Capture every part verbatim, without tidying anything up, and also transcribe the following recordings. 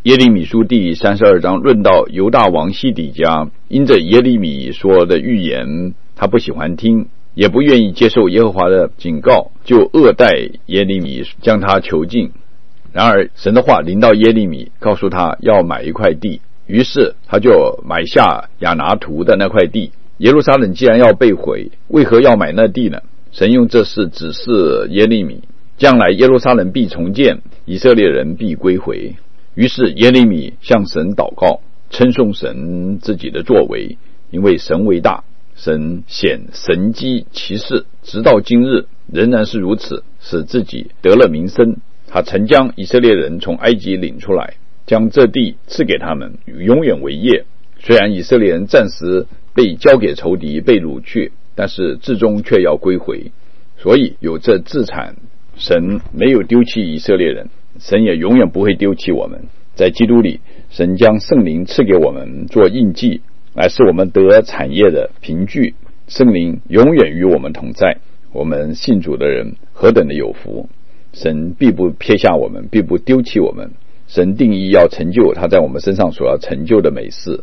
耶利米书第三十二章论到犹大王西底家，因着耶利米说的预言，他不喜欢听，也不愿意接受耶和华的警告，就恶待耶利米，将他囚禁。然而神的话临到耶利米，告诉他要买一块地，于是他就买下亚拿图的那块地。耶路撒冷既然要被毁，为何要买那地呢？神用这事指示耶利米，将来耶路撒冷必重建，以色列人必归回。于是耶利米向神祷告，称颂神自己的作为，因为神为大，神显神迹奇事，直到今日仍然是如此，使自己得了名声。他曾将以色列人从埃及领出来，将这地赐给他们，永远为业。虽然以色列人暂时被交给仇敌，被掳去，但是至终却要归回。所以有这自产，神没有丢弃以色列人，神也永远不会丢弃我们。在基督里，神将圣灵赐给我们做印记，来使我们得产业的凭据。圣灵永远与我们同在，我们信主的人何等的有福！神必不撇下我们，必不丢弃我们。神定义要成就他在我们身上所要成就的美事。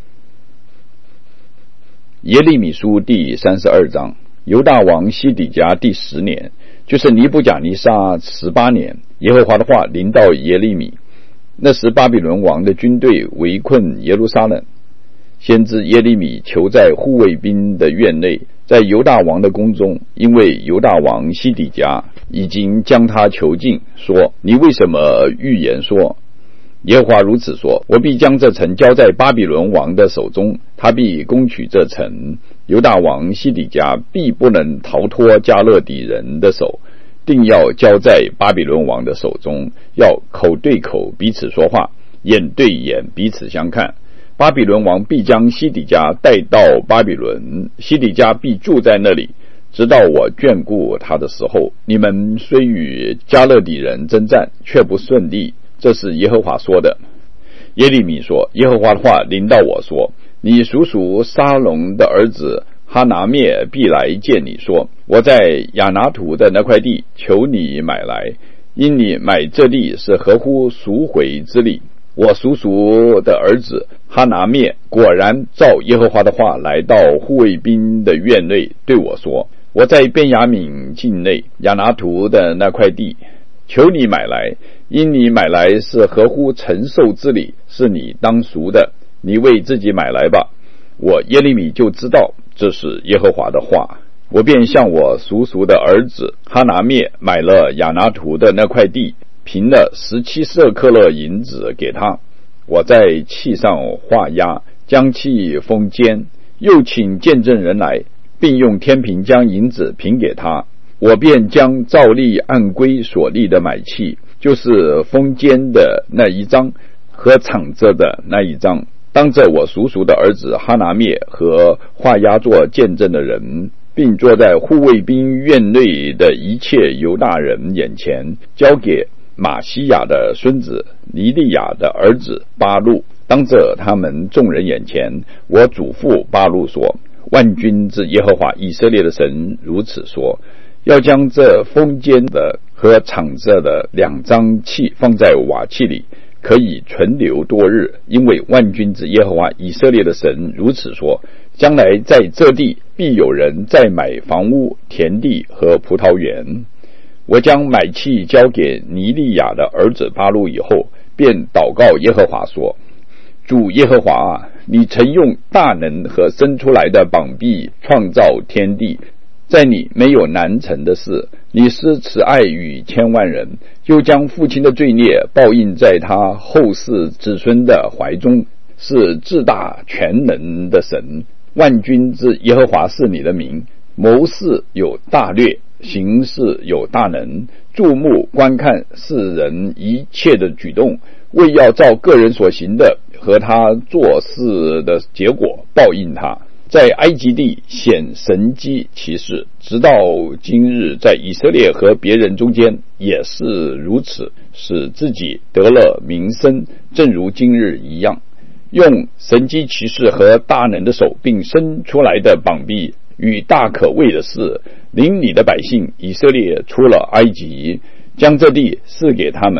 耶利米书第三十二章，犹大王西底家第十年，就是尼布甲尼撒十八年，耶和华的话临到耶利米。那时巴比伦王的军队围困耶路撒冷，先知耶利米囚在护卫兵的院内，在犹大王的宫中，因为犹大王西底家已经将他囚禁，说：你为什么预言说，耶和华如此说，我必将这城交在巴比伦王的手中，他必攻取这城，犹大王西底家必不能逃脱迦勒底人的手，定要交在巴比伦王的手中，要口对口彼此说话，眼对眼彼此相看。巴比伦王必将西底家带到巴比伦，西底家必住在那里，直到我眷顾他的时候。你们虽与迦勒底人征战，却不顺利，这是耶和华说的。耶利米说，耶和华的话临到我说，你叔叔沙龙的儿子哈拿灭必来见你，说，我在亚拿图的那块地求你买来，因你买这地是合乎赎回之理。我叔叔的儿子哈拿灭果然照耶和华的话来到护卫兵的院内，对我说，我在便雅悯境内亚拿图的那块地求你买来，因你买来是合乎承受之理，是你当赎的，你为自己买来吧。我耶利米就知道这是耶和华的话，我便向我叔叔的儿子哈拿灭买了亚拿图的那块地，凭了十七舍克勒银子给他。我在契上画押，将契封缄，又请见证人来，并用天平将银子平给他。我便将照例按规所立的买契，就是封缄的那一章和敞着的那一章，当着我叔叔的儿子哈拿灭和画押做见证的人，并坐在护卫兵院内的一切犹大人眼前，交给马西亚的孙子尼利亚的儿子巴路。当着他们众人眼前，我嘱咐巴路说，万军之耶和华以色列的神如此说，要将这封缄的和敞着的两张契放在瓦器里，可以存留多日，因为万军之耶和华以色列的神如此说，将来在这地必有人再买房屋、田地和葡萄园。我将买契交给尼利亚的儿子巴路以后，便祷告耶和华说，主耶和华啊，你曾用大能和伸出来的膀臂创造天地，在你没有难成的事，你施慈爱与千万人，又将父亲的罪孽报应在他后世子孙的怀中，是至大全能的神。万军之耶和华是你的名，谋事有大略，行事有大能，注目观看世人一切的举动，为要照个人所行的和他做事的结果报应他。在埃及地显神迹奇事，直到今日在以色列和别人中间也是如此，使自己得了名声，正如今日一样。用神迹奇事和大能的手，并伸出来的膀臂与大可畏的事，领你的百姓以色列出了埃及，将这地赐给他们，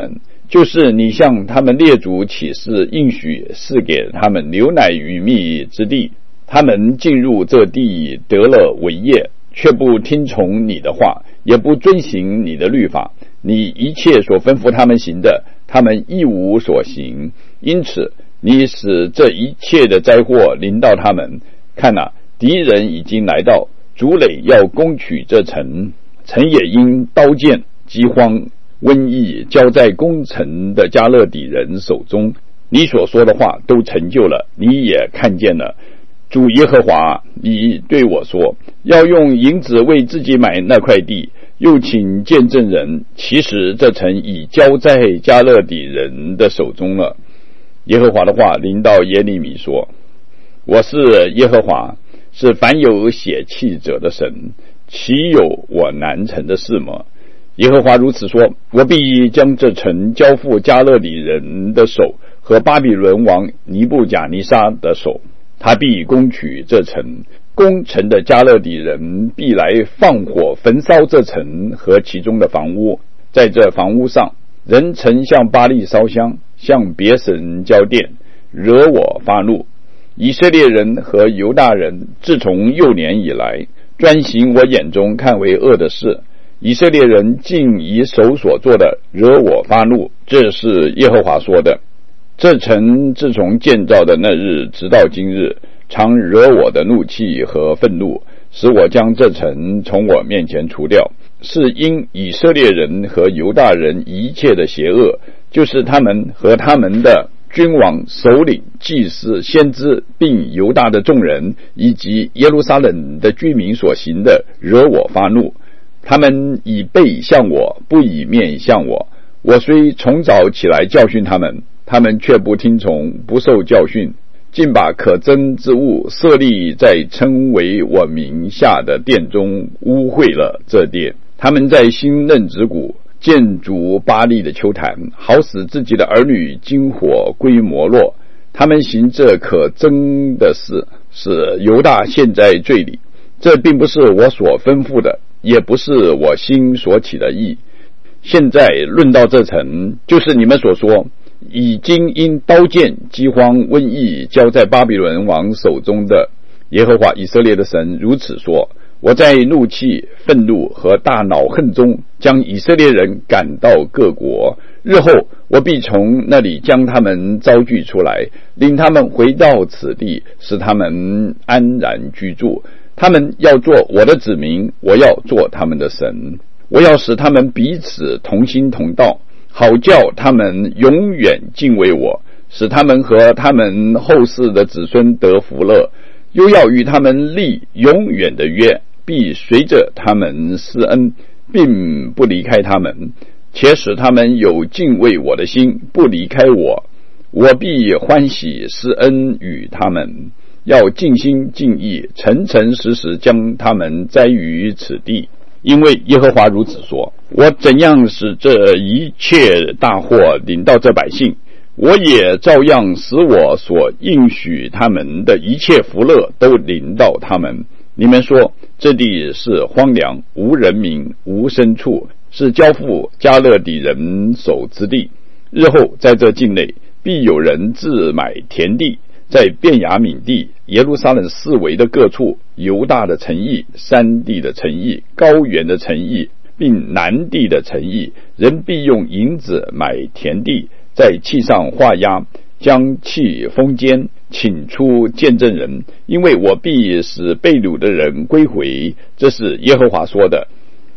就是你向他们列祖起誓应许是给他们牛奶与蜜之地，他们进入这地得了为业，却不听从你的话，也不遵行你的律法，你一切所吩咐他们行的，他们一无所行，因此你使这一切的灾祸临到他们。看哪，敌人已经来到，主垒要攻取这城，城也因刀剑、饥荒、瘟疫交在攻城的加勒底人手中。你所说的话都成就了，你也看见了。主耶和华，你对我说，要用银子为自己买那块地，又请见证人，其实这城已交在加勒底人的手中了。耶和华的话临到耶利米说，我是耶和华，是凡有血气者的神，岂有我难成的事吗？耶和华如此说，我必将这城交付加勒底人的手和巴比伦王尼布甲尼撒的手，他必攻取这城，攻城的加勒底人必来放火焚烧这城和其中的房屋，在这房屋上，人曾向巴力烧香，向别神交奠，惹我发怒。以色列人和犹大人自从幼年以来，专行我眼中看为恶的事，以色列人竟以手所做的惹我发怒，这是耶和华说的。这城自从建造的那日直到今日，常惹我的怒气和愤怒，使我将这城从我面前除掉，是因以色列人和犹大人一切的邪恶，就是他们和他们的君王、首领、祭司、先知，并犹大的众人以及耶路撒冷的居民所行的，惹我发怒。他们以背向我，不以面向我。我虽从早起来教训他们，他们却不听从，不受教训，竟把可憎之物设立在称为我名下的殿中，污秽了这殿。他们在新嫩子谷建筑巴力的丘坛，好使自己的儿女经火归摩洛。他们行这可憎的事，使犹大陷在罪里。这并不是我所吩咐的，也不是我心所起的意。现在论到这城，就是你们所说已经因刀剑、饥荒、瘟疫交在巴比伦王手中的。耶和华以色列的神如此说，我在怒气、愤怒和大恼恨中将以色列人赶到各国，日后我必从那里将他们招聚出来，领他们回到此地，使他们安然居住。他们要做我的子民，我要做他们的神。我要使他们彼此同心同道，好叫他们永远敬畏我，使他们和他们后世的子孙得福乐。又要与他们立永远的约，必随着他们施恩，并不离开他们，且使他们有敬畏我的心，不离开我。我必欢喜施恩与他们，要尽心尽意，诚诚实实将他们栽于此地。因为耶和华如此说，我怎样使这一切大祸临到这百姓，我也照样使我所应许他们的一切福乐都临到他们。你们说这地是荒凉，无人民，无牲畜，是交付加勒底人手之地。日后在这境内必有人自买田地，在便雅悯地、耶路撒冷四围的各处，犹大的城邑、山地的城邑、高原的城邑，并南地的城邑，人必用银子买田地，在契上画押，将契封缄，请出见证人，因为我必使被掳的人归回。这是耶和华说的。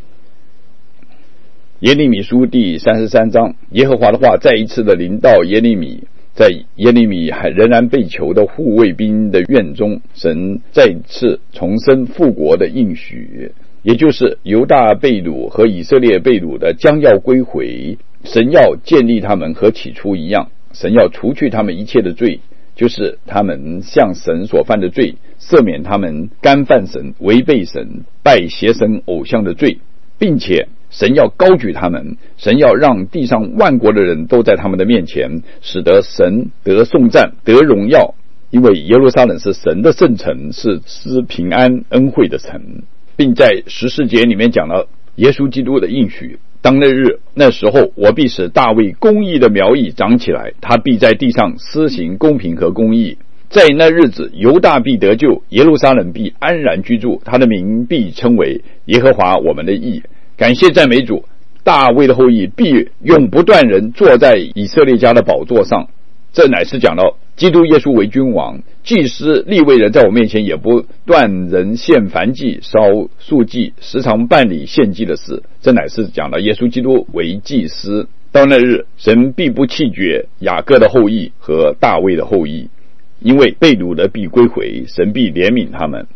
耶利米书第三十三章，耶和华的话再一次的临到耶利米。在耶利米还仍然被囚的护卫兵的院中，神再次重申复国的应许，也就是犹大被掳和以色列被掳的将要归回。神要建立他们和起初一样，神要除去他们一切的罪，就是他们向神所犯的罪，赦免他们干犯神、违背神、拜邪神偶像的罪，并且神要高举他们，神要让地上万国的人都在他们的面前，使得神得颂赞、得荣耀。因为耶路撒冷是神的圣城，是施平安恩惠的城，并在十四节里面讲了耶稣基督的应许， 当那日那时候，我必使大卫公义的苗裔长起来，他必在地上施行公平和公义。在那日子，犹大必得救，耶路撒冷必安然居住，他的名必称为耶和华我们的义。感谢赞美主，大卫的后裔必永不断人坐在以色列家的宝座上。这乃是讲到基督耶稣为君王，祭司利未人在我面前也不断人献燔祭、烧素祭，时常办理献祭的事。这乃是讲到耶稣基督为祭司。到那日，神必不弃绝雅各的后裔和大卫的后裔，因为被掳的必归回，神必怜悯他们。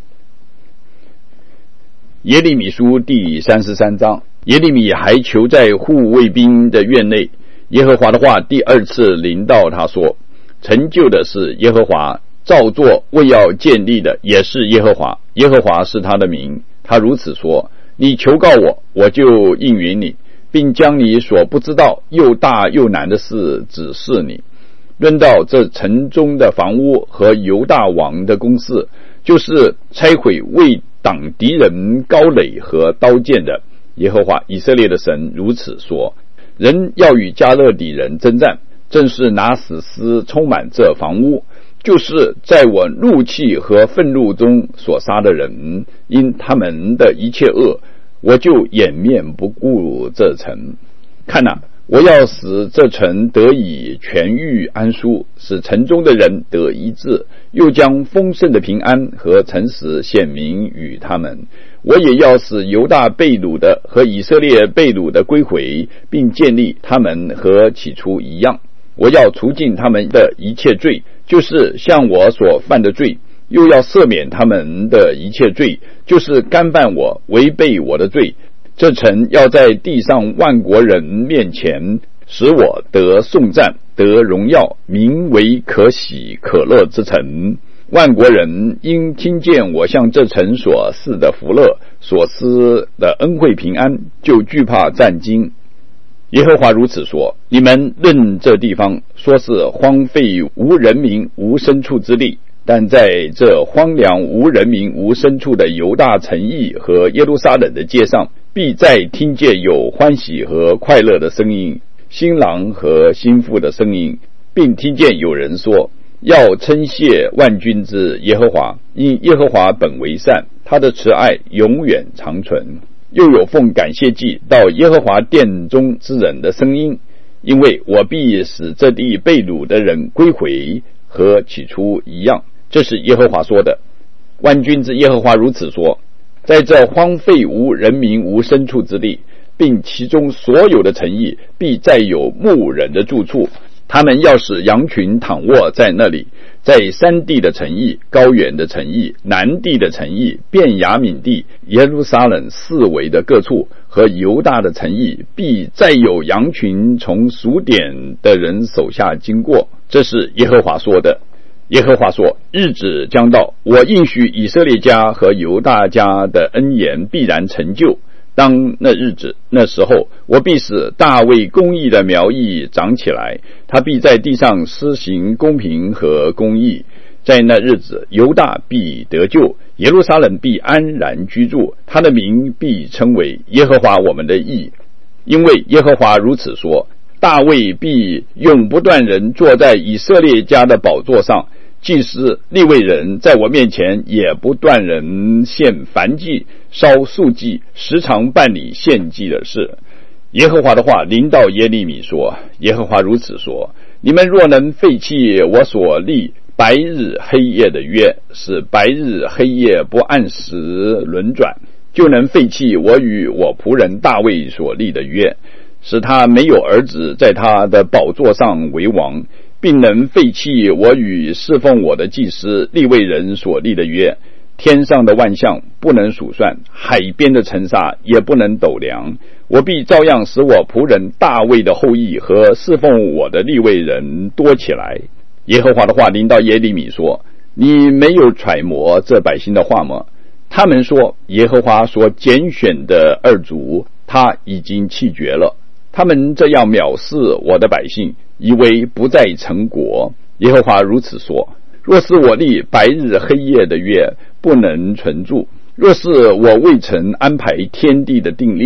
耶利米书第三十三章，耶利米还囚在护卫兵的院内，耶和华的话第二次临到他说，成就的是耶和华，照做为要建立的也是耶和华，耶和华是他的名。他如此说，你求告我，我就应允你，并将你所不知道又大又难的事指示你。论到这城中的房屋和犹大王的宫室，就是拆毁为挡敌人高垒和刀剑的，耶和华以色列的神如此说，人要与加勒底人征战，正是拿死尸充满这房屋，就是在我怒气和愤怒中所杀的人，因他们的一切恶，我就掩面不顾这城。看哪，我要使这城得以痊愈安舒，使城中的人得医治，又将丰盛的平安和诚实显明与他们。我也要使犹大被掳的和以色列被掳的归回，并建立他们和起初一样。我要除尽他们的一切罪，就是像我所犯的罪，又要赦免他们的一切罪，就是干犯我违背我的罪。这城要在地上万国人面前使我得颂赞，得荣耀，名为可喜可乐之城。万国人因听见我向这城所赐的福乐，所施的恩惠平安，就惧怕战惊。耶和华如此说，你们论这地方说是荒废无人民无牲畜之地，但在这荒凉无人民无牲畜的犹大城邑和耶路撒冷的街上，必再听见有欢喜和快乐的声音，新郎和新妇的声音，并听见有人说，要称谢万军之耶和华，因耶和华本为善，他的慈爱永远长存。又有奉感谢祭到耶和华殿中之人的声音，因为我必使这地被掳的人归回，和起初一样。这是耶和华说的。万军之耶和华如此说，在这荒废无人民无牲畜之地，并其中所有的城邑，必再有牧人的住处，他们要使羊群躺卧在那里。在山地的城邑、高原的城邑、南地的城邑、便雅悯地、耶路撒冷四围的各处和犹大的城邑，必再有羊群从数点的人手下经过。这是耶和华说的。耶和华说，日子将到，我应许以色列家和犹大家的恩言必然成就。当那日子那时候，我必使大卫公义的苗裔长起来，他必在地上施行公平和公义。在那日子，犹大必得救，耶路撒冷必安然居住，他的名必称为耶和华我们的义。因为耶和华如此说，大卫必永不断人坐在以色列家的宝座上，祭司利未人在我面前也不断人献燔祭、烧素祭，时常办理献祭的事。耶和华的话临到耶利米说，耶和华如此说，你们若能废弃我所立白日黑夜的约，使白日黑夜不按时轮转，就能废弃我与我仆人大卫所立的约，使他没有儿子在他的宝座上为王，并能废弃我与侍奉我的祭司利未人所立的约。天上的万象不能数算，海边的尘沙也不能斗量，我必照样使我仆人大卫的后裔和侍奉我的利未人多起来。耶和华的话临到耶利米说，你没有揣摩这百姓的话吗？他们说，耶和华所拣选的二族他已经弃绝了，他们这样藐视我的百姓，以为不再成国。耶和华如此说，若是我立白日黑夜的约不能存住，若是我未曾安排天地的定例，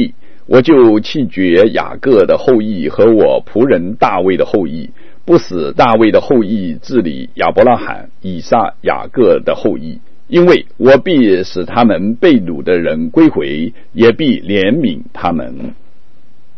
我就弃绝雅各的后裔和我仆人大卫的后裔，不使大卫的后裔治理亚伯拉罕、以撒、雅各的后裔，因为我必使他们被掳的人归回，也必怜悯他们。